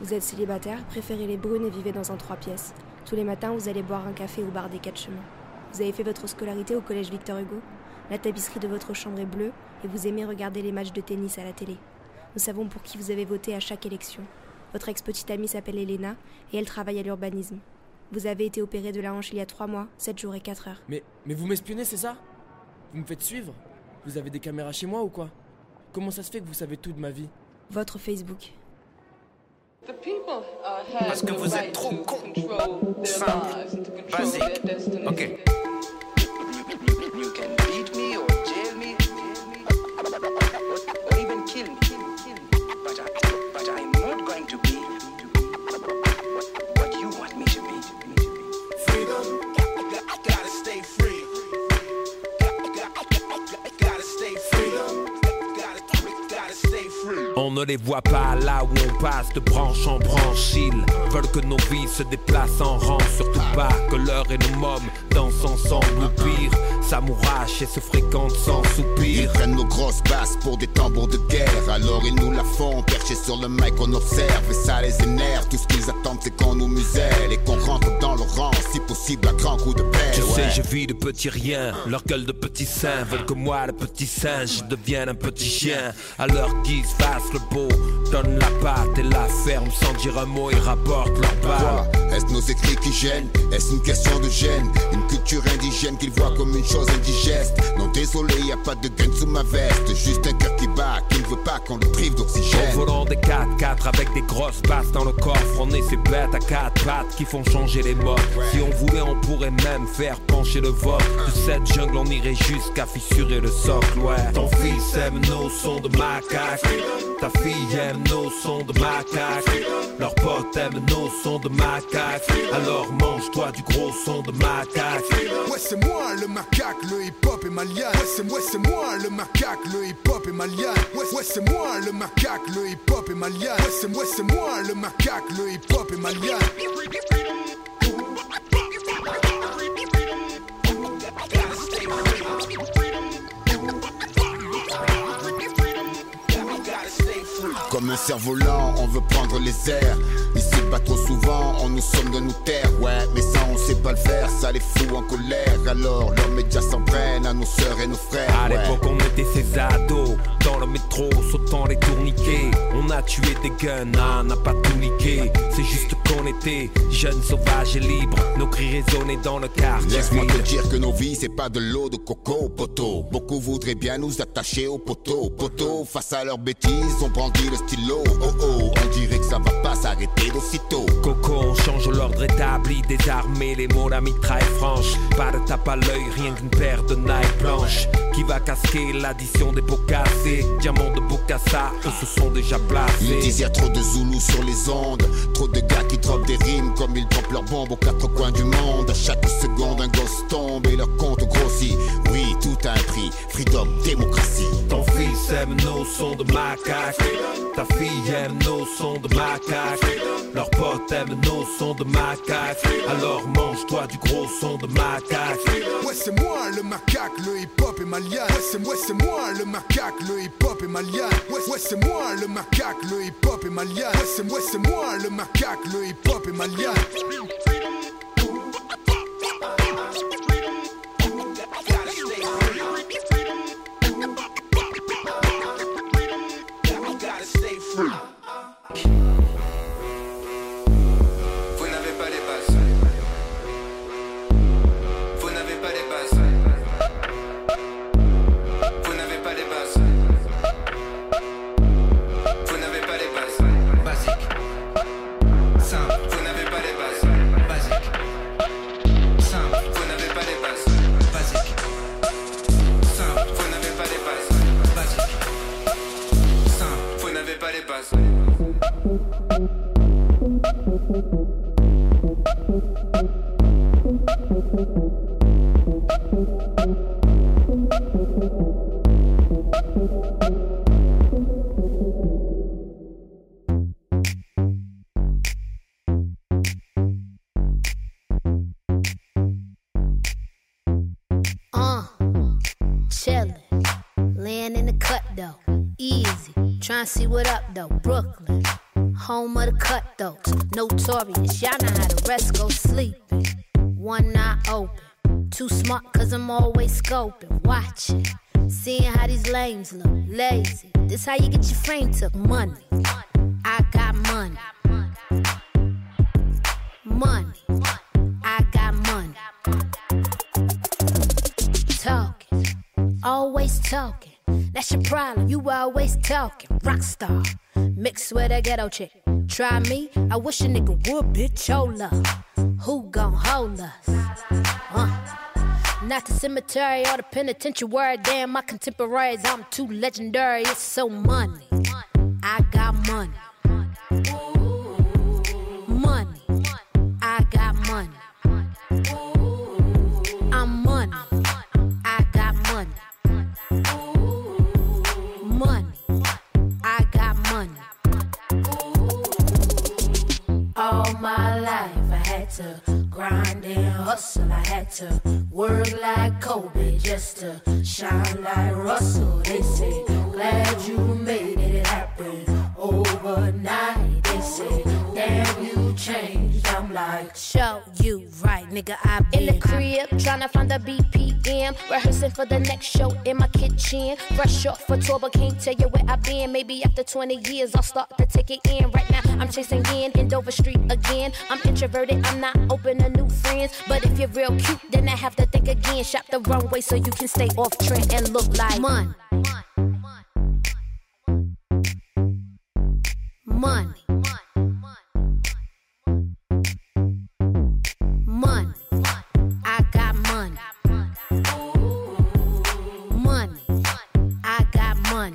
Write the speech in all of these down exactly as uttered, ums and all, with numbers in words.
Vous êtes célibataire, préférez les brunes et vivez dans un trois pièces. Tous les matins, vous allez boire un café au bar des Quatre Chemins. Vous avez fait votre scolarité au collège Victor Hugo. La tapisserie de votre chambre est bleue et vous aimez regarder les matchs de tennis à la télé. Nous savons pour qui vous avez voté à chaque élection. Votre ex-petite amie s'appelle Elena et elle travaille à l'urbanisme. Vous avez été opéré de la hanche il y a trois mois, sept jours et quatre heures. Mais, mais vous m'espionnez, c'est ça ? Vous me faites suivre ? Vous avez des caméras chez moi ou quoi ? Comment ça se fait que vous savez tout de ma vie ? Votre Facebook. Parce que vous êtes trop con, simple, basique. Ok. You can beat me or jail me, or even kill me. But, I, but I'm not going to be what you want me to be. Freedom, gotta stay free. Gotta stay freedom. Gotta stay free. On ne les voit pas là où on passe de branche en branche. Ils veulent que nos vies se déplacent en rang. Surtout pas que l'heure et nos mômes dansent ensemble. Ou pire, s'amourachent et se fréquentent sans soupir. Ils prennent nos grosses basses pour des tambours de guerre. Alors ils nous la font, perchés sur le mic on observe. Et ça les énerve, tout ce qu'ils attendent c'est qu'on nous muselle. Et qu'on rentre dans le rang, si possible à grands coups de pelle. Tu ouais. sais, je vis de petits riens. Leur gueule de petits seins veulent que moi, le petit singe, devienne un petit chien. À leur guise, fasse le beau, donne la patte et la ferme sans dire un mot, ils rapportent leur balle. Est-ce nos écrits qui gênent? Est-ce une question de gêne? Une culture indigène qu'ils voient comme une chose indigeste? Non désolé, y a pas de gun sous ma veste. Juste un cœur qui bat, qui ne veut pas qu'on le prive d'oxygène. Au volant des quatre quatre avec des grosses basses dans le coffre. On est ces bêtes à quatre pattes qui font changer les modes. Si on voulait, on pourrait même faire pencher le vote. De cette jungle, on irait jusqu'à fissurer le socle, ouais. Ton fils aime nos sons de macaque. Ta fille aime nos sons de macaque. Leurs potes aiment nos sons de macaque. Alors mange-toi du gros son de macaque. Ouais c'est moi le macaque, le hip-hop est malien. Ouais c'est moi, c'est moi le macaque, le hip-hop est malien. Ouais, ouais c'est moi le macaque, le hip-hop est malien. Ouais c'est moi, c'est moi le macaque, le hip-hop est malien. Comme un cerf-volant, on veut prendre les airs. Ici pas trop souvent, on nous somme de nous taire. Ouais, mais ça on sait pas le faire, ça les fout en colère. Alors leurs médias s'en prennent à nos sœurs et nos frères. À ouais. l'époque on était ces ados, dans le métro, sautant les tourniquets. On a tué des guns, ah, on n'a pas tout niqué. C'est juste qu'on était jeunes, sauvages et libres. Nos cris résonnaient dans le quartier. Laisse-moi te dire que nos vies c'est pas de l'eau de coco, poteau. Beaucoup voudraient bien nous attacher au poteau. Poteau, face à leurs bêtises, on brandit le stylo. Oh oh, on dirait que ça va pas s'arrêter d'aussitôt. Coco, on change l'ordre établi, désarmé, les mots, la mitraille franche. Pas de tape à l'œil, rien qu'une paire de Nike blanches. Qui va casquer l'addition des pots cassés. Diamants de Bokassa, eux se sont déjà placés. Ils disent y'a trop de Zoulous sur les ondes. Trop de gars qui dropent des rimes comme ils dropent leurs bombes aux quatre coins du monde. À chaque seconde un gosse tombe et leur compte grossit. Oui, tout a un prix, freedom, démocratie. Ton fils aime nos sons de macaque. Ta fille aime nos sons de macaque. Leurs potes aiment nos sons de macaque. Alors mange-toi du gros son de macaque. Ouais c'est moi le macaque, le hip-hop est malien. Ouais c'est moi, c'est moi le macaque, le hip-hop est malien. Ouais, ouais c'est moi le macaque, le hip-hop est malien. Ouais c'est moi, c'est moi le macaque, le hip-hop est malien. Vous n'avez pas les bases. Vous n'avez pas les bases. Vous n'avez pas les bases. Vous n'avez pas les bases. Basique. Simple. Vous n'avez pas les bases. Basique. Simple. Vous n'avez pas les bases. Basique. Simple. Vous n'avez pas les bases. Basique. Simple. Vous n'avez pas les bases. Uh, chillin', laying in the cut though, easy. Tryna see what up though, Brooklyn. Home of the cutthroats, notorious. Y'all know how the rest go sleeping. One eye open, too smart cause I'm always scoping, watching, seeing how these lames look, lazy. This how you get your frame took, money. I got money. Money. I got money. Talking, always talking. That's your problem, you always talking. Rockstar, mixed with a ghetto chick. Try me, I wish a nigga would, bitch, hold up. Who gon' hold us? Uh. Not the cemetery or the penitentiary. Damn, my contemporaries, I'm too legendary. It's so money. I got money. Money. I got money. I'm money. I got money. Money. I got money. All my life I had to grind and hustle. I had to work like Kobe just to shine like Russell. They say, glad you made it happen overnight. They say, damn, you changed. I'm like, show you right, nigga, I been in the crib, tryna find the B P M, rehearsing for the next show in my kitchen. Fresh off for tour, but can't tell you where I've been. Maybe after twenty years, I'll start to take it in. Right now, I'm chasing in, in Dover Street again. I'm introverted, I'm not open to new friends. But if you're real cute, then I have to think again. Shop the wrong way so you can stay off trend and look like money. Money. Money. I got money. Money. I got money.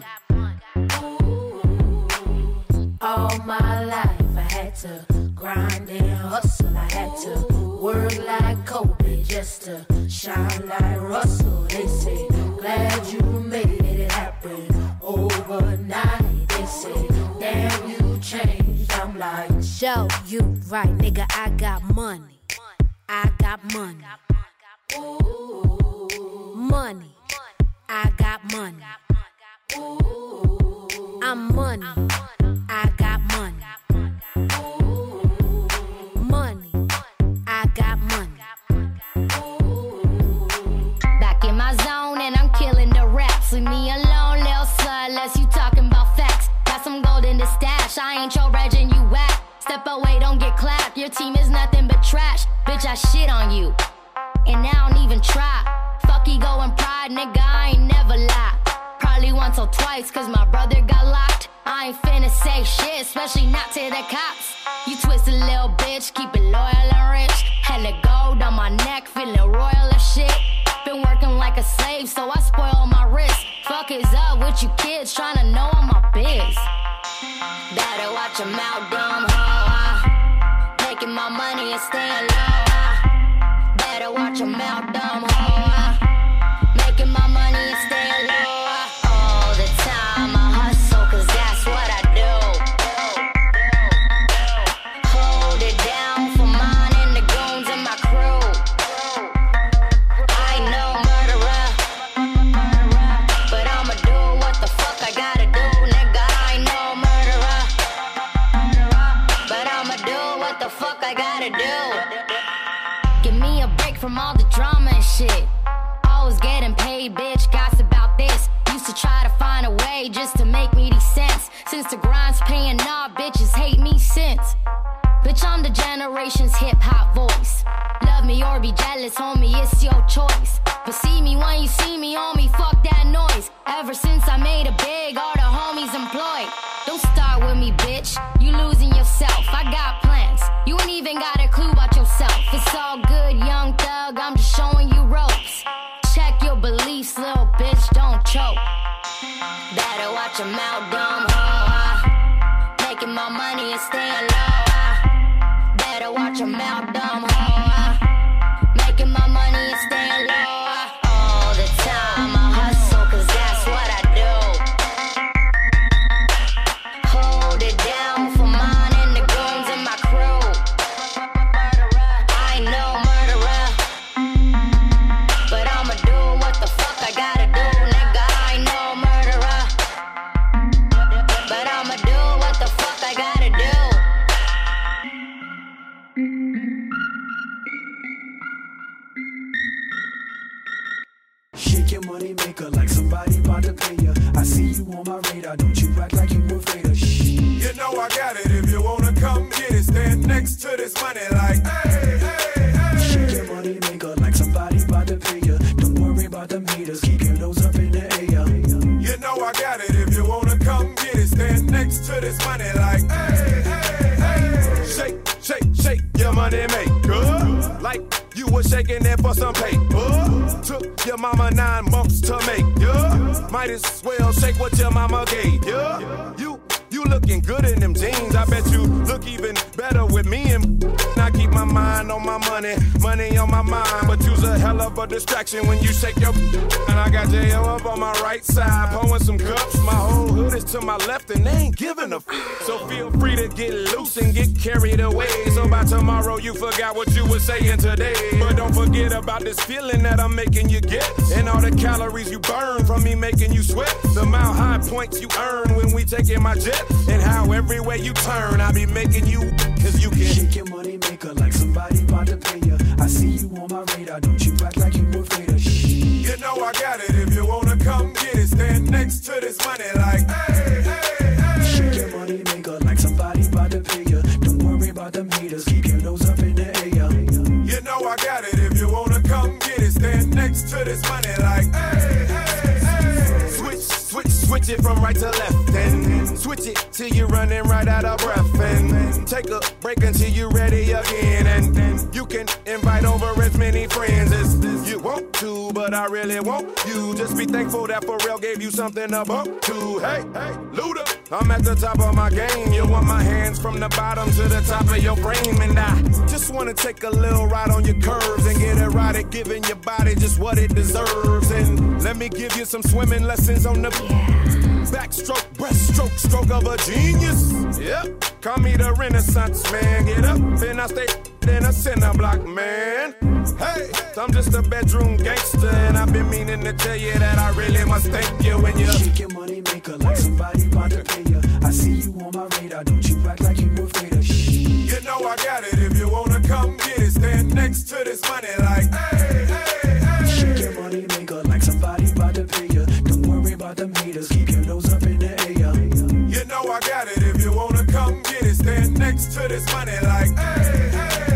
All my life I had to grind and hustle. I had to work like Kobe just to shine like Russell. They say, glad you made it happen overnight. They say, damn, you changed. I'm like, show you right, nigga, I got money. I got money. Money. I got money. I'm money. I got money. Money. I got money. Back in my zone and I'm killing the raps. Leave me alone, little slut, unless you talking about facts. Got some gold in the stash, I ain't your reg and you whack. Step away, don't get clapped, your team is nothing but trash. Bitch, I shit on you, and I don't even try. Fuck ego and pride, nigga, I ain't never lie. Probably once or twice, cause my brother got locked. I ain't finna say shit, especially not to the cops. You twisted little bitch, keep it loyal and rich. Hella gold on my neck, feeling royal as shit. Been working like a slave, so I spoil my wrist. Fuck is up with you kids, tryna know I'm my biz. Better watch your mouth, dumb hoe. uh. Making my money and staying low. uh. Better watch your mouth, dumb hoe. uh. Making my money and staying low. uh. All the time I hustle, cause that's what I do. Hold it down for mine and the goons and my crew. I ain't no murderer, but I'ma do what the fuck I gotta do, nigga. I ain't no murderer, but I'ma do what the fuck I gotta do. Give me a break from all the drama and shit. Always getting paid, bitch, gossip about this. Used to try to find a way just to make me these cents. Since the grind's paying off, bitches hate me since. Bitch, I'm the generation's hip-hop voice. Love me or be jealous, homie, it's your choice. But see me when you see me, homie, fuck that noise. Ever since I made it big, all the homies employed. Don't start with me, bitch, you losing yourself. I got plans, you ain't even got a clue about yourself. It's all good, young thug, I'm just showing you ropes. Check your beliefs, little bitch, don't choke. Better watch your mouth, dumb hoe. uh. Making my money and staying low. uh. Better watch your mouth, dumb hoe. uh. Making my money and staying low. uh. All the time I hustle, cause that's what I do. Hold it down for mine and the goons and my crew. I ain't no murderer, but I'ma do what the fuck I gotta do, nigga. I ain't no murderer, but I'ma do what the fuck I gotta do. Shake your money maker like somebody about to pay ya. I see you on my radar, don't you act like you afraid of shh. You know I got it, if you wanna come get it, stand next to this money like, hey, hey, hey. Shake your money maker like somebody about to pay ya. Don't worry about them haters, keep your nose up in the air. You know I got it, if you wanna come get it, stand next to this money like, hey, hey, hey. Shake, shake, shake your money maker, like you was shaking it for some paper. Took your mama nine months to make ya. Might as well shake what your mama gave ya. You, you looking good in them jeans. I bet you look even better with me and I keep my mind on my money, money on my mind. But you's a hell of a distraction when you shake your and I got J O up on my right side, pouring some cups. My whole hood is to my left and they ain't giving a f. So feel free to get loose and get carried away. So by tomorrow you forgot what you were saying today. But don't forget about this feeling that I'm making you get, and all the calories you burn from me making you sweat. The mile high points you earn when we taking my jet, and how everywhere you turn I be making you, cause you can shake your money maker like somebody about to pay ya. I see you on my radar, don't you act like you afraid of shh. You know I got it, if you wanna come get it, stand next to this money like, hey, hey, hey. Shake your money maker like somebody about to pay ya. Don't worry about them haters, keep your nose up in the air. You know I got it, if you wanna come get it, stand next to this money like, hey, hey, hey. Switch, switch, switch it from right to left, and switch it till you're running right out of breath, and take a break until you're ready again, and then you can invite over as many friends as you want to, but I really want you. Just be thankful that Pharrell gave you something to bump to. Hey, hey, Luda, I'm at the top of my game. You want my hands from the bottom to the top of your frame, and I just wanna take a little ride on your curves and get it right at giving your body just what it deserves. And let me give you some swimming lessons on the backstroke, breaststroke, stroke of a genius. Yep, call me the Renaissance man. Get up and I stay in a center block, man. Hey, I'm just a bedroom gangster, and I've been meaning to tell you that I really must thank you when you shake your money maker like somebody about to pay ya. I see you on my radar, don't you act like you afraid of shh. You know I got it, if you wanna come get it, stand next to this money like, hey, hey, hey. Shake your money maker like somebody about to pay ya. Don't worry about them haters, keep your nose up in the air. You know I got it, if you wanna come get it, stand next to this money like, hey, hey, hey.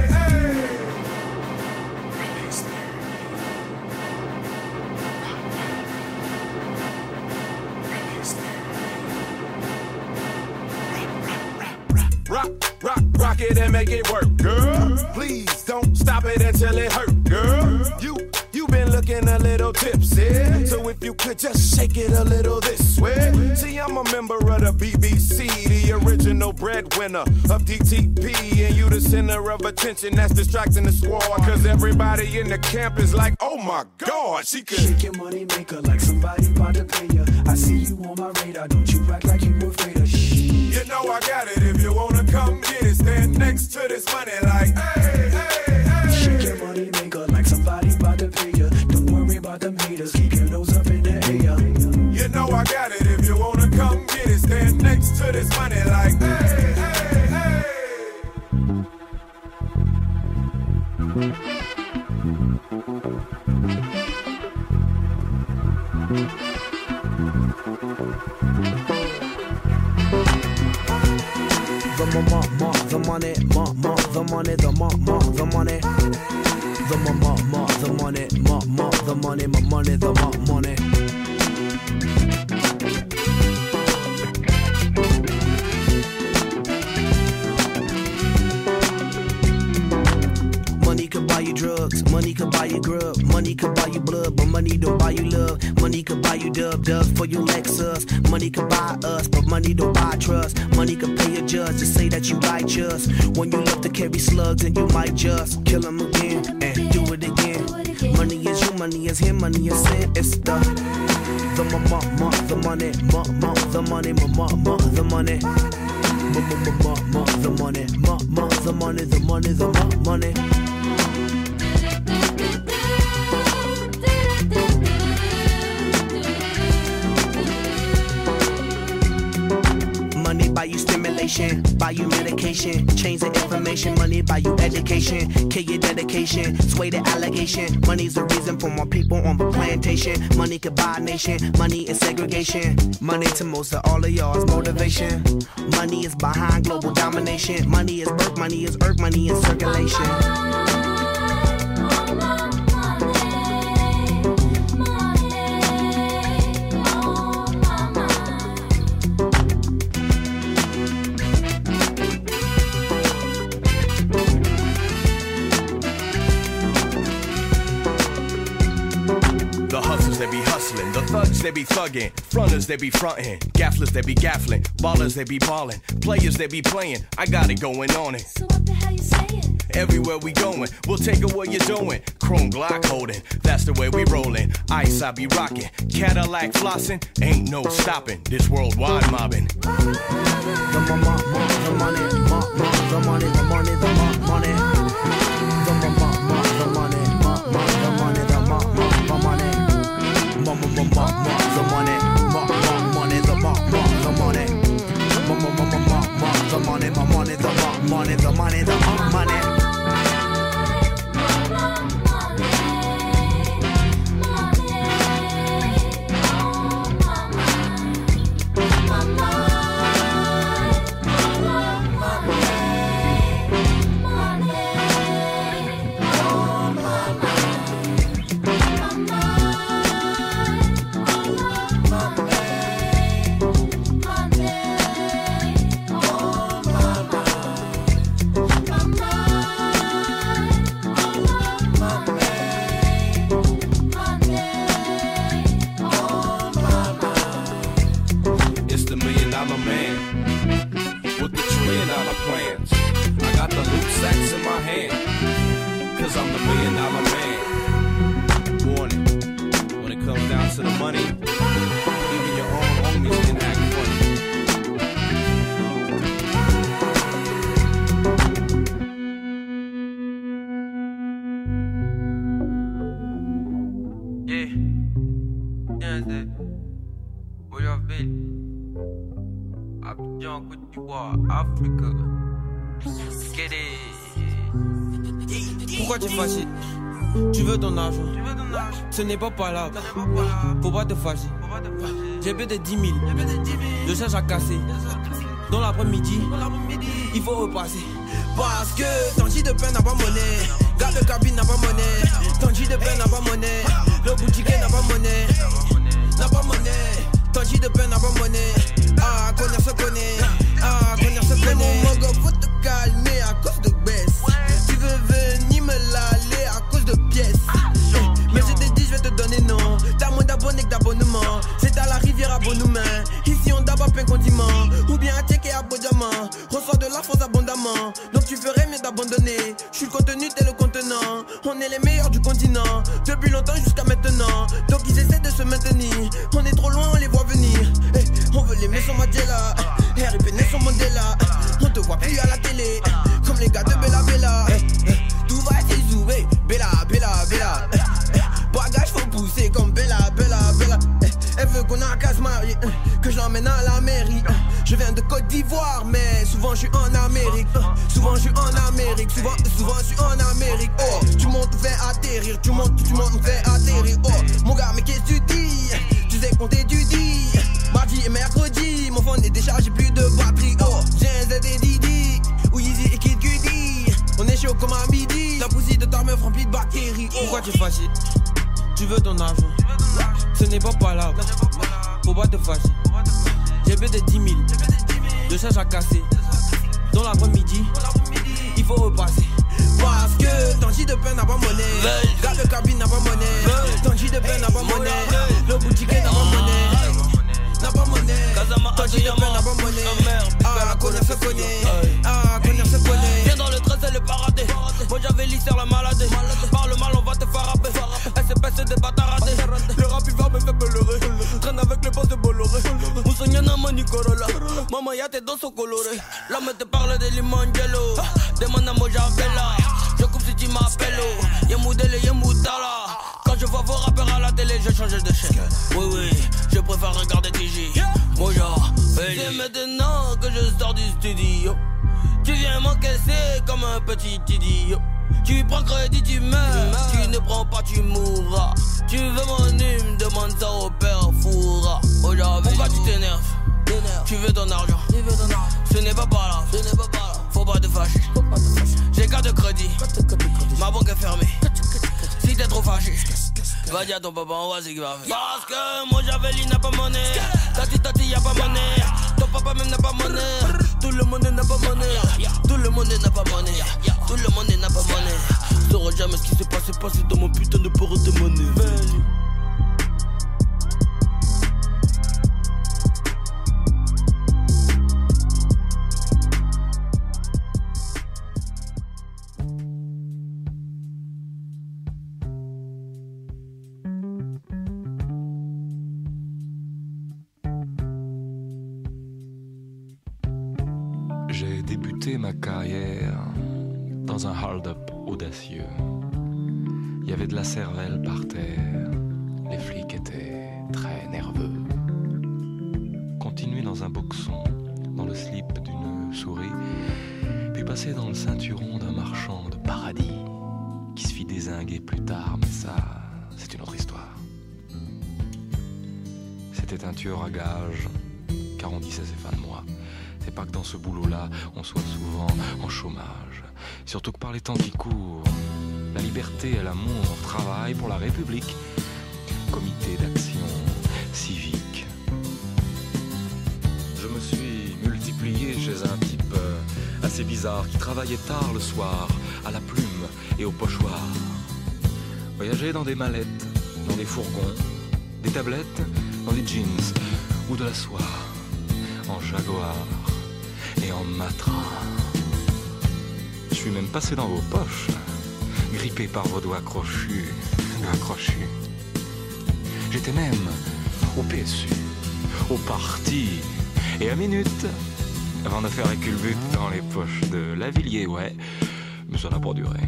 Rock, rock, rock it and make it work, girl. Please don't stop it until it hurt, girl. You, you been looking a little tipsy, so if you could just shake it a little this way. See, I'm a member of the B B C, the original breadwinner of D T P, and you the center of attention that's distracting the squad, cause everybody in the camp is like, oh my God, she could shake your money maker like somebody about to pay ya. I see you on my radar, don't you act like you afraid of shh. You know I got it, if you wanna come get it, stand next to this money like, hey, hey, hey. Shake your money maker like somebody about to pay ya. Don't worry about them haters, keep your nose up in the air. You know I got it, if you wanna come get it, stand next to this money like, hey, hey, hey. The mo mo the money, mo mo the money, the mo mo the money, the mo mo mo the money, mo mo the money, mo money the mo money. Money could buy you drugs, money could buy you grub, money could buy you blood, but money don't buy you love. Money could buy you dub dubs for your Lexus. Money could buy us, but money don't buy trust. Money could pay a judge to say that you righteous. When you love to carry slugs and you might just kill them again and do it again. Money is you, money is him, money is sin. It's the the mo mo mo the money, mo mo the money, mo mo mo the money, mo mo mo mo the money, mo mo the money, the money, the mo money. Money buy you stimulation. domination. Buy you medication, change the information. Money buy you education, kill your dedication. Sway the allegation. Money's the reason for more people on the plantation. Money could buy a nation. Money is segregation. Money to most of all of y'all's motivation. Money is behind global domination. Money is birth, money is earth, money in circulation. They be hustling, the thugs they be thugging, fronters they be frontin', gafflers they be gafflin', ballers they be ballin', players they be playin'. I got it going on it. So what the hell you saying? Everywhere we going, we'll take it where you're doing. Chrome Glock holding, that's the way we rollin'. Ice I be rockin', Cadillac flossin', ain't no stopping. This worldwide mobbing. The money, the money, the money, the money, the money. The money, the money, the money, the money. Mama, mama, mama, the money, mama, money, the mama, the money, mama, mama, mama, the money, my money, the money, the money, the money. Pourquoi tu es fâché? Tu veux ton argent? Ce n'est pas palable. Faut pas te fâcher. J'ai peu de dix mille. Je cherche à casser. Dans l'après-midi, il faut repasser. Parce que Tangi de pain n'a pas monnaie. Garde de cabine n'a pas monnaie. Tangi de pain n'a pas monnaie. Le boutiquier n'a pas monnaie. N'a pas monnaie. Tangi de pain n'a pas monnaie. Ah, connaître se connaît. Ah, connaître se connaît. Mon mogo, faut te calmer à cause de baisse. Tu veux venir me l'aller à cause de pièces. Mais je t'ai dit, je vais te donner non. T'as moins d'abonnés que d'abonnements. C'est à la rivière à Bonoumain. Ici, on d'abord plein condiment. Ou bien à checker à beau diamant. Reçois de la force abondamment. Donc tu ferais mieux d'abandonner. Je suis le contenu, t'es le contenant. On est les meilleurs du continent. Depuis longtemps jusqu'à maintenant. Donc ils essaient de se maintenir. On est trop loin, on les voit venir. Hey, on veut les mettre sur Mandela. R I P Nelson Mandela. On te voit plus à la télé. Comme les gars de Bella Bella. Hey, hey, tout va être joué. Bella, Bella, Bella. Hey, hey, bagage faut pousser comme Bella, Bella, Bella. Hey, elle veut qu'on a qu'à se marier. Que je l'emmène à la mairie. Je viens de Côte d'Ivoire, mais souvent je suis en Amérique. Souvent je suis en Amérique. Souvent, souvent je suis en Amérique. Oh, tu montes, fais atterrir. Tu montes, tu montes, fais atterrir. Oh, mon gars, mais qu'est-ce que tu dis? Tu sais compter, tu dis. Mardi et mercredi, mon phone est déchargé, plus de batterie. Oh, j'ai un Z et Didi. Ou Yeezy et Kid Cudi. On est chaud comme à midi. La poussière de ta meuf remplie de bactéries. Oh. Pourquoi tu es fâché? Tu veux ton argent? Ce n'est pas palable. Faut pas te fâcher. J'ai peu de dix mille. Je cherche à casser. Dans l'après-midi, il faut repasser. Parce que Tangi de pain n'a pas monnaie. Garde de cabine n'a pas monnaie. Tangi de pain n'a pas monnaie. Le boutiquier n'a pas monnaie. N'a pas monnaie. Tangi de pain n'a pas monnaie. Ah, connaître se connaît. Ah, connaître se connaît. Viens dans le treize, elle est paradée. Moi j'avais l'histoire la maladie. Parle mal, on va te faire rapper. S P S des bataradés. Le rap il va me faire pleurer. Traîne avec les boss de Bolloré. Moussoniana Mani Corolla. Maman y'a tes dents sont colorées. L'homme te parle de Limongello. Demande à Mojavella. Je coupe si tu m'appelles. Y'a Moudele, y'a Moudala. Quand je vois vos rappeurs à la télé, je change de chaîne. Oui, oui, je préfère regarder T J. Moja, C'est maintenant que je sors du studio. Tu viens m'encaisser comme un petit idiot. Tu prends crédit, tu meurs. Tu ne prends pas, tu mourras. Tu veux mon hume, demande ça au père Foura. Aujourd'hui, pourquoi tu t'énerves? Tu veux ton argent. Ce n'est pas par là. Faut pas te fâcher. J'ai carte de crédit. Ma banque est fermée. Si t'es trop fâché, va dire à ton papa, on va c'est qu'il va faire. Parce que moi j'avais l'île n'a pas monnaie. Tati tati y'a pas monnaie. Ton papa même n'a pas monnaie. Tout le monde n'a pas monnaie. Tout le monde n'a pas monnaie. Tout le monde n'a pas monnaie. Tu sauras jamais ce qui s'est passé, passé dans mon putain de port de monnaie. J'ai débuté ma carrière dans un hold-up audacieux. Il y avait de la cervelle par terre, les flics étaient très nerveux. Continuer dans un boxon, dans le slip d'une souris, puis passer dans le ceinturon d'un marchand de paradis qui se fit dézinguer plus tard, mais ça, c'est une autre histoire. C'était un tueur à gages, car on disait c'est fin de mois. C'est pas que dans ce boulot-là, on soit souvent en chômage. Surtout que par les temps qui courent, la liberté et l'amour travaillent pour la République. Comité d'action civique. Je me suis multiplié chez un type assez bizarre qui travaillait tard le soir, à la plume et au pochoir. Voyageait dans des mallettes, dans des fourgons, des tablettes, dans des jeans ou de la soie, en jaguar et en matra. Je suis même passé dans vos poches, grippé par vos doigts crochus, accrochus. J'étais même au P S U, au parti, et à minute, avant de faire la culbute dans les poches de Lavilliers, ouais, mais ça n'a pas duré.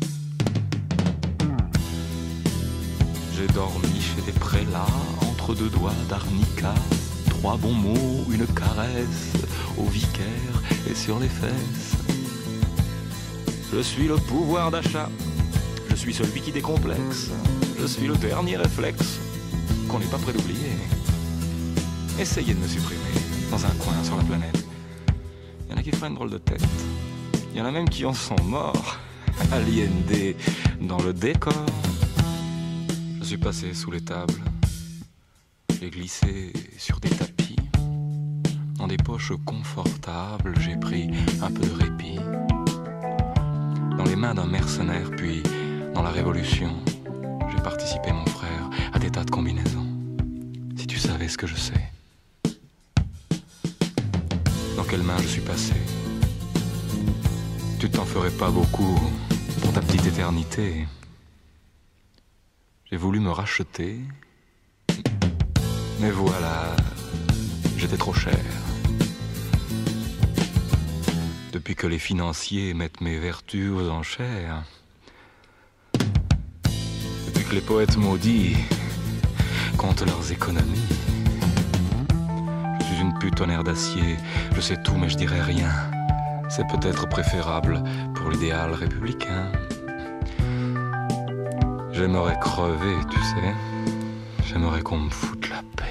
J'ai dormi chez des prélats, entre deux doigts d'arnica, trois bons mots, une caresse, au vicaire et sur les fesses. Je suis le pouvoir d'achat, je suis celui qui décomplexe, je suis le dernier réflexe qu'on n'est pas prêt d'oublier. Essayez de me supprimer dans un coin sur la planète. Il y en a qui font une drôle de tête, il y en a même qui en sont morts, aliénés dans le décor. Je suis passé sous les tables, j'ai glissé sur des tapis. Dans des poches confortables, j'ai pris un peu de répit. Dans les mains d'un mercenaire, puis dans la Révolution, j'ai participé, mon frère, à des tas de combinaisons. Si tu savais ce que je sais. Dans quelles mains je suis passé? Tu t'en ferais pas beaucoup pour ta petite éternité. J'ai voulu me racheter, mais voilà, j'étais trop cher. Depuis que les financiers mettent mes vertus aux enchères, depuis que les poètes maudits comptent leurs économies, je suis une pute en air d'acier, je sais tout mais je dirai rien. C'est peut-être préférable pour l'idéal républicain. J'aimerais crever, tu sais. J'aimerais qu'on me foute la paix.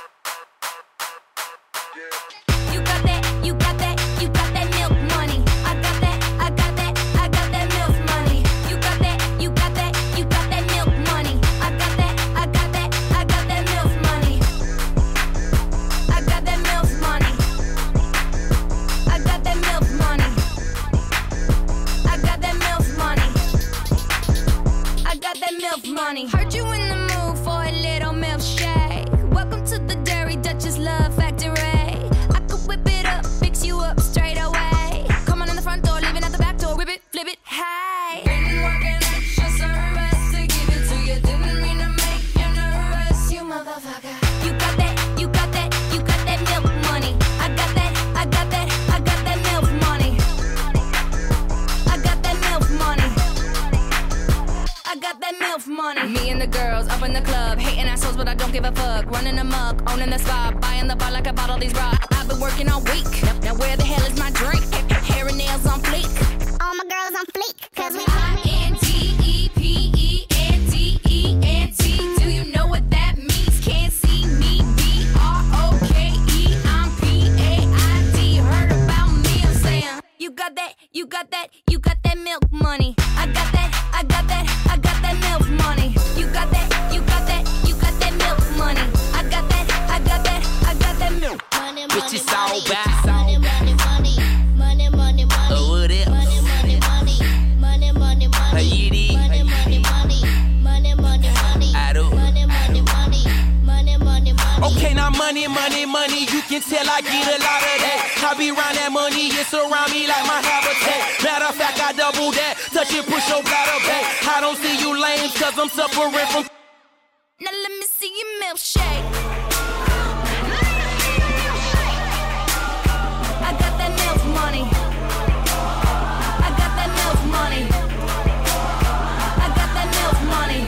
You got that, you got that, you got that milk money. I in the club, hating assholes, but I don't give a fuck. Running amok, owning the spot, buying the bar like I bought all these bras. I've been working all week. Now, now where the hell is my drink? Hair and nails on fleek. All my girls on fleek, cause we I N T E P E N T E N T. Do you know what that means? Can't see me. B R O K E. I'm P A I D. Heard about me? I'm saying you got that, you got that, you got that milk money. I got that, I got that, I got that milk money. You got that, you got that, you got that milk money. I got that, I got that, I got that milk money. Bitch, it's all back. money, money, money, money, money, money. Oh, what else? Money, money, money, money, money, money. Hey, you did. Money, money, money, money, money, money. I do. Money, money, money, money, money, money. Okay, now money, money, money. You can tell I get a lot of that. I be round that money, it's around me like my habitat. Matter of fact, I double that. Touch it, push your bladder back. I don't see you lames, cause I'm suffering from. Now let me see your milkshake. I got that milk money. I got that milk money. I got that milk money.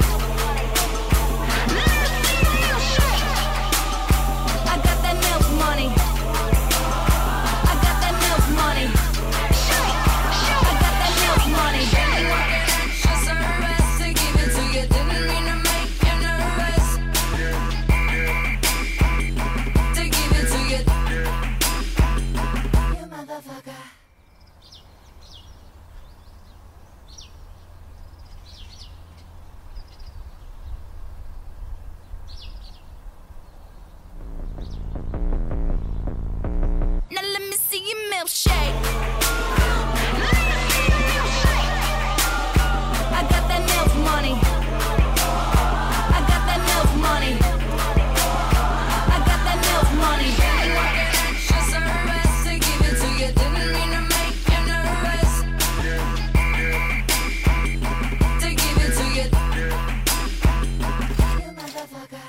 I got that milk money. I got that milk money. I got that milk money. Just a rest to give it to you. Didn't mean to make you nervous. To give it to you. You motherfucker. Now let me see your milkshake. I got that milk money. I got that milk money. I got that milk money. Just a rest to give it to you. Didn't mean to make you nervous. To give it to you. You motherfucker.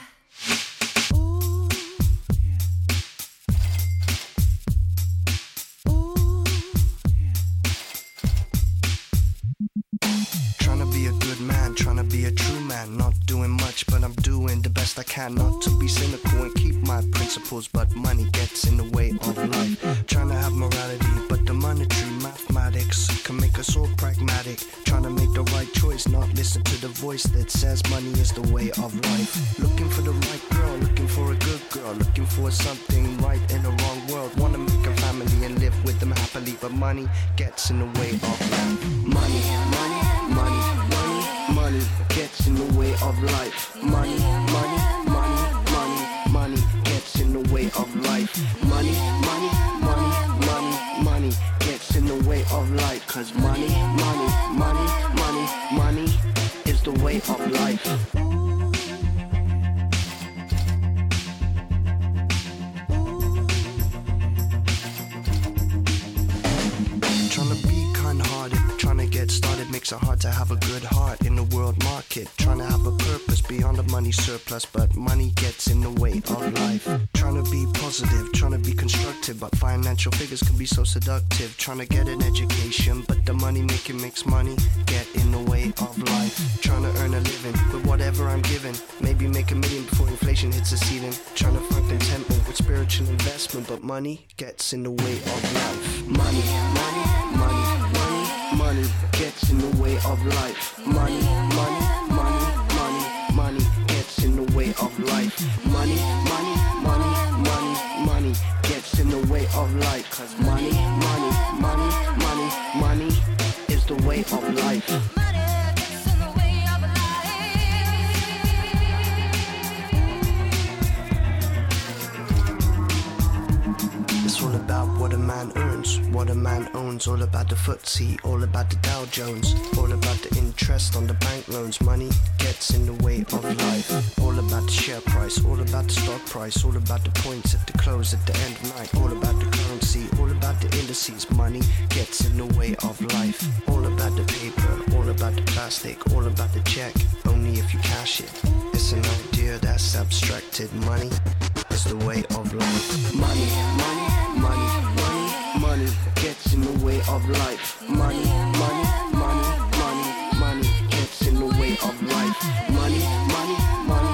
Tryna be a good man, tryna be a true man. Not doing much, but I'm doing the best I can. Not to be cynical and keep my principles, but money gets in the way of life. Tryna have morality, but the monetary mathematics can make us all pragmatic. Tryna make the right choice, not listen to the voice that says money is the way of life. Looking for the right girl, looking for a good girl, looking for something right in the wrong world. Wanna make a family and live with them happily, but money gets in the way of life. Money, money, money, money, money gets in the way of life. Money, money, money, money, money gets in the way of life. Money, money, money, money, money gets in the way of life. Cause money, money, money, money, money is the way of life. Tryna be kind-hearted, tryna get started makes it hard to have a good heart in the world market. Tryna have a purpose beyond the money surplus, but money gets in the way of life. Tryna be positive, tryna be constructive, but financial figures can be so seductive. Tryna get an education, but the money making makes money get in the way of life. Tryna earn a living with whatever I'm given, maybe make a million before inflation hits the ceiling. Tryna find contentment with spiritual investment, but money gets in the way of life. Money, money, money, money, money gets in the way of life. Money, money, money, money, money gets in the way of life. Money, money, money, money, money gets in the way of life. Cause money, money, money, money, money is the way of life. It's all about what a man earns, what a man owns. All about the footsie, all about the Dow Jones. All about the interest on the bank loans. Money gets in the way of life. All about the share price, all about the stock price. All about the points at the close at the end of night. All about the currency, all about the indices. Money gets in the way of life. All about the paper, all about the plastic. All about the check, only if you cash it. It's an idea that's abstracted. Money is the way of life. Money, money, money, money, money gets in the way of life. Money, money, money, money, money gets in the way of life. Money, money, money,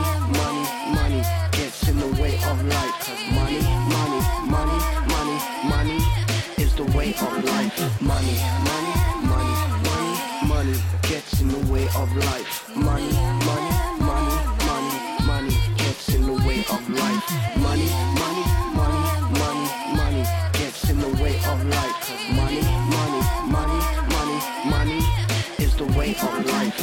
Money, money, money, money, money gets in the way of life. Money, money, money, money, money gets in the way of life. Money, money, money, money, money gets in the way of life. Money, money, money, money, money is the way of life.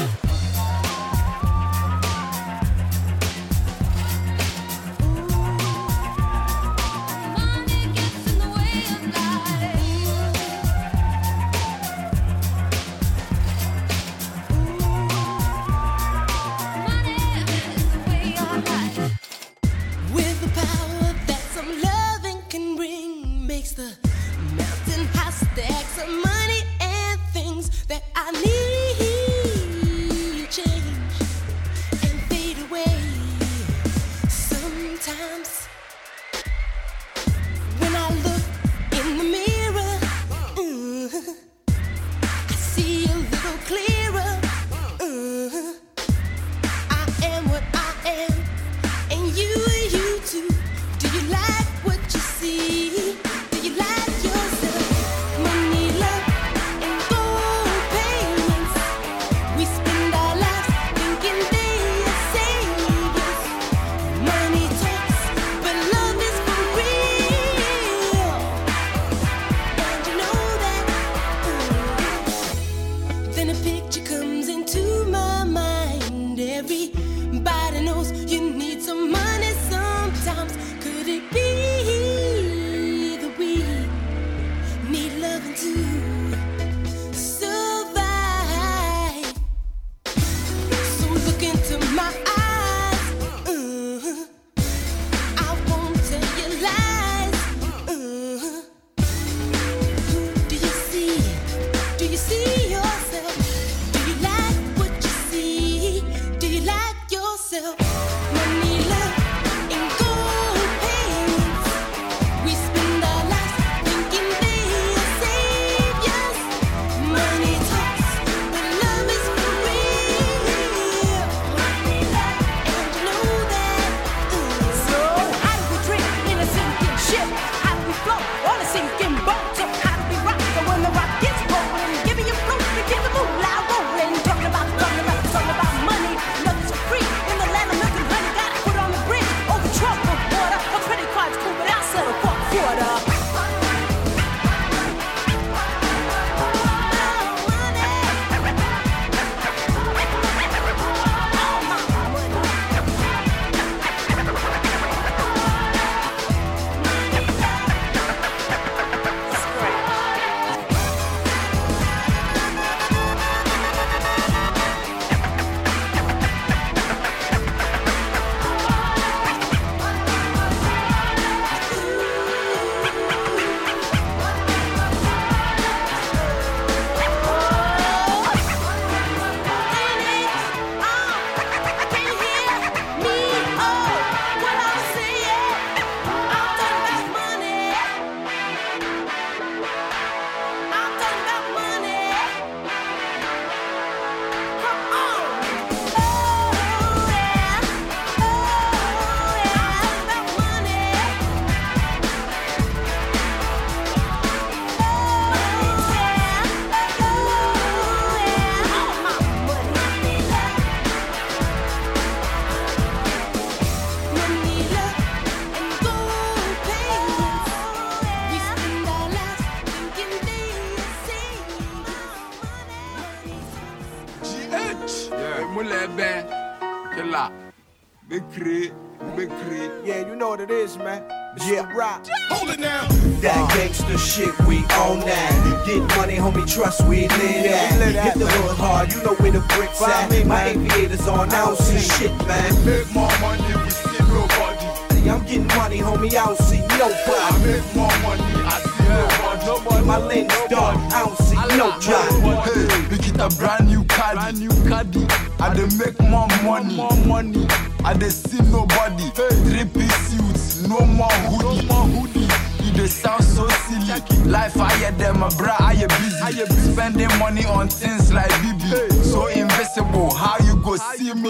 Yeah, you know what it is, man. It's Yeah. the rock. Hold it now. That gangster shit, we own that. Get money, homie, trust we live that. Hit the hood hard, you know where the bricks at. My aviators on, I don't see shit, man. Make more money, we see nobody. I'm getting money, homie, I don't see nobody. I make more money, I see nobody. nobody. My lens dark, I don't see nobody. Hey, we get a brand new car, brand new caddy. I dey make more money, more money. I dey see nobody. Hey, three-piece suits, no more hoodie, no more hoodie. It dey sound so silly. Life higher than my bra, I am busy. Spending money on things like B B. So invisible, how you go see me?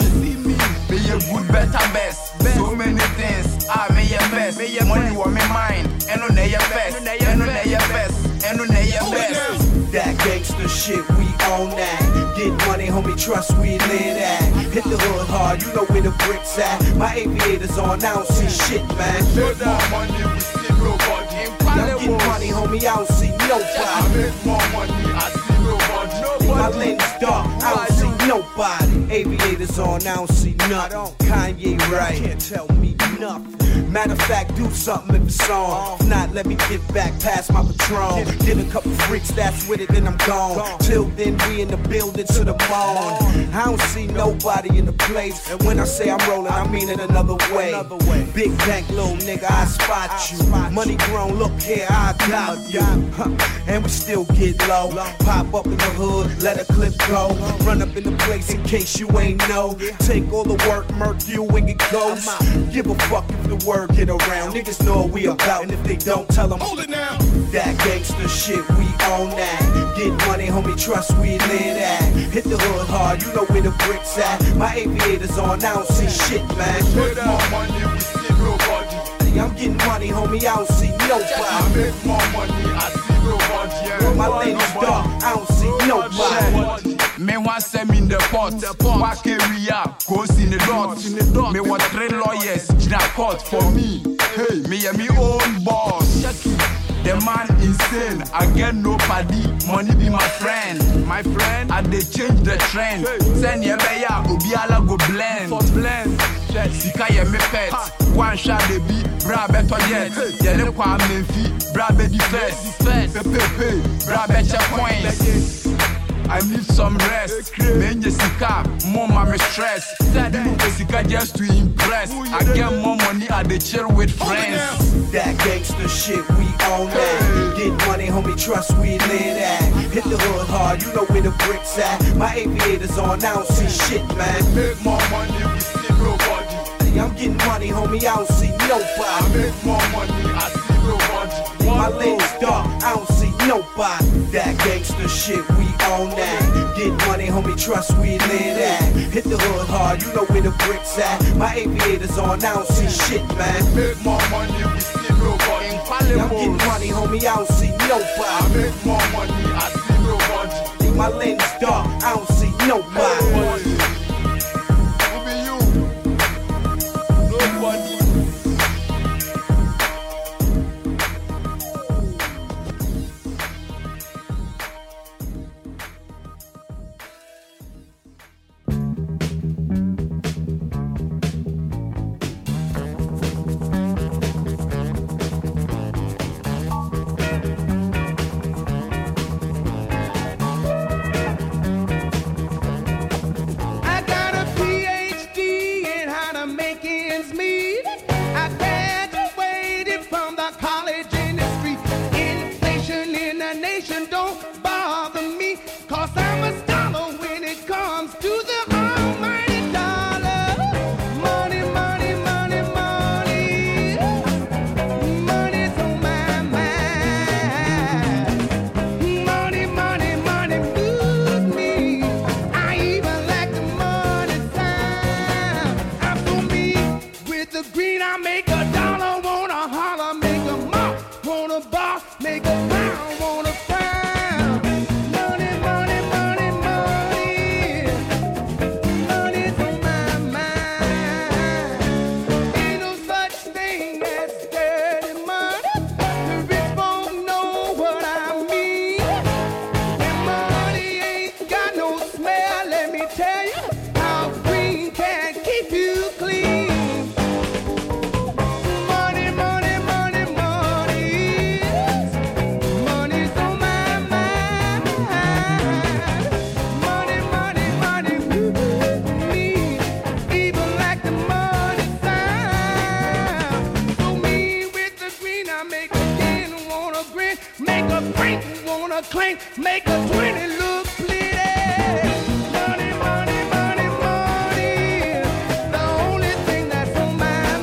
Be a good, better, best. So many things, I may your best. Money want me mine, and on your best, and on your best, and on your best. That gangster shit, we own that. Get money, homie, trust we live that. Hit the hood hard, you know where the bricks at. My aviators on, I don't see shit, man. Make more money, we see nobody. I'm getting money, homie, I don't see nobody. I make more money, I see nobody. nobody. My lens dark, I don't see nobody. Aviators on, I don't see nothing. Kanye right, can't tell me nothing. Matter of fact, do something if it's on. If not, let me get back past my Patron. Get a couple freaks that's with it, then I'm gone. Till then, we in the building to the morn. I don't see nobody in the place. And when I say I'm rolling, I mean it another way. Big bank, little nigga, I spot you. Money grown, look here, I got you. Huh. And we still get low. Pop up in the hood, let a clip go. Run up in the place in case you ain't know. Take all the work, murk you and get ghost. Give a fuck if the word get around. Niggas know what we about, and if they don't, tell them hold it now. That gangster shit, we own that. Get money, homie, trust we live that. Hit the hood hard, you know where the bricks at. My aviators on, I don't see shit, man. Make more money, we see nobody. I'm getting money, homie, I don't see nobody. I make more money, I see nobody. Yeah. My lane's dark, I don't see nobody. Me want send me in the pot. Why carry up? Goes in the dot. Me want three lawyers in a court for me. Hey, me and me own boss. The man insane. I get no paddy. Money be my friend. My friend. I they change the trend. Send your beya. Obiala go blend. For blend. Sika ye me pet. One shot they be. Bra better yet. Yele kwa menfi. Bra be the first. Pepe pe. Bra better points. I need some rest. Men Jessica, more my stress. Jessica just to impress. I get more money, I dey chill with friends. That gangster shit, we own that. Get money, homie, trust we live that. Hit the hood hard, you know where the bricks at. My aviators on, I don't see shit, man. Make more money, we see nobody. I'm getting money, homie, I don't see nobody. I make more money, I see nobody. My lane's dark, I don't see nobody. That gangster shit, we own that. Get money, homie, trust we live that. Hit the hood hard, you know where the bricks at. My aviators on, I don't see shit, man. Make more money, we see nobody. I'm getting money, homie, I don't see nobody. I make more money, I see nobody. My lane's dark, I don't see nobody. Who be you? Nobody. Make a twenty look pretty. Money, money, money, money. The only thing that's on my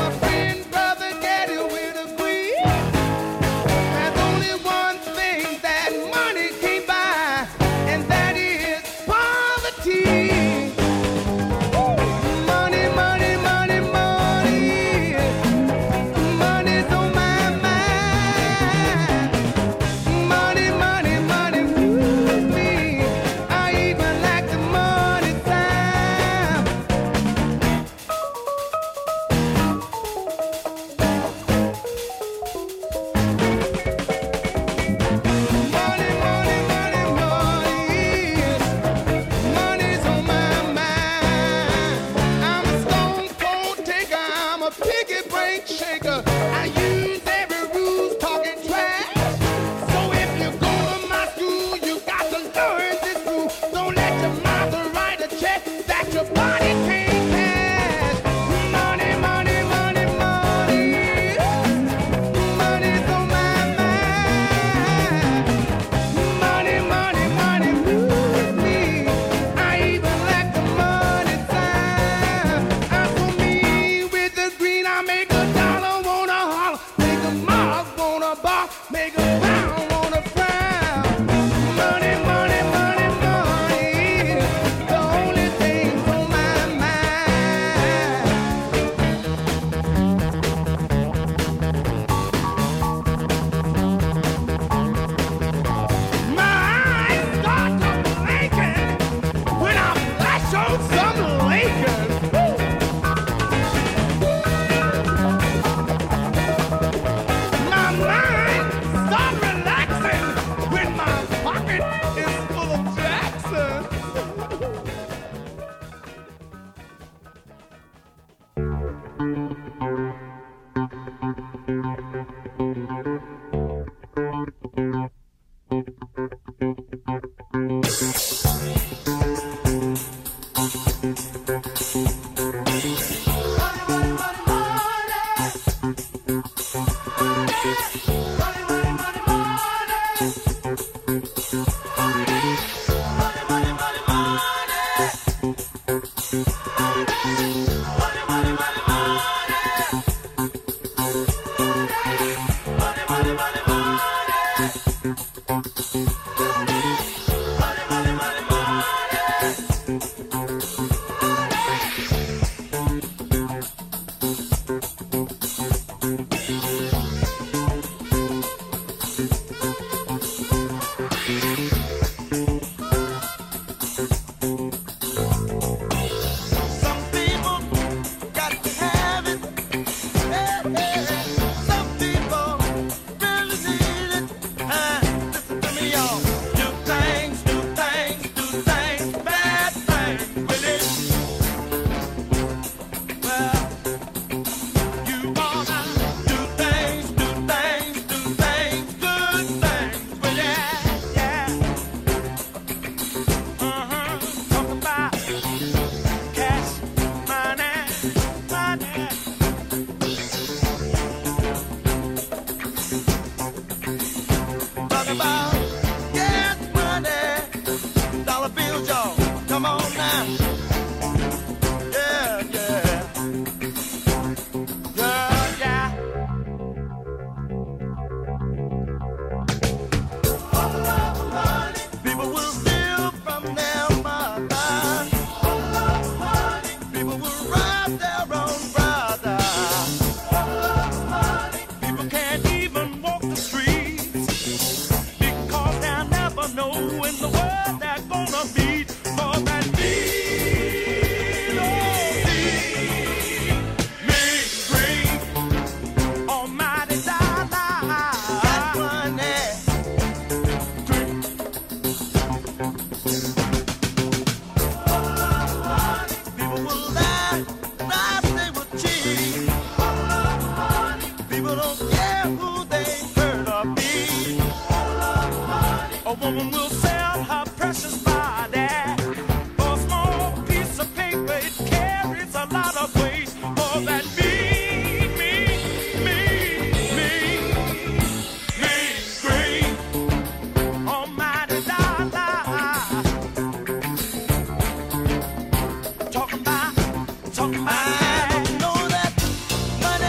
Talking about, talking about. I know that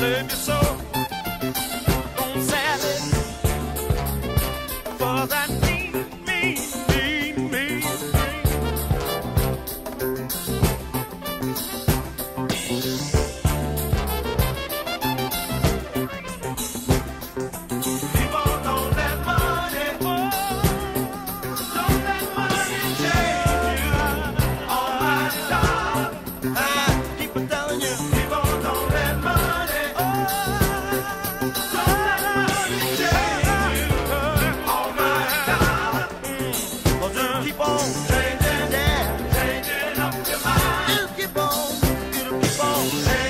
save your soul. Don't sell it for that mean, mean, mean, mean thing. People don't let money, oh, don't let money change you. Almighty God, I keep on telling you, people don't let money, oh, don't let money change you. Almighty God, oh, just keep on changing, yeah, changing up your mind. You keep on, you keep on changing.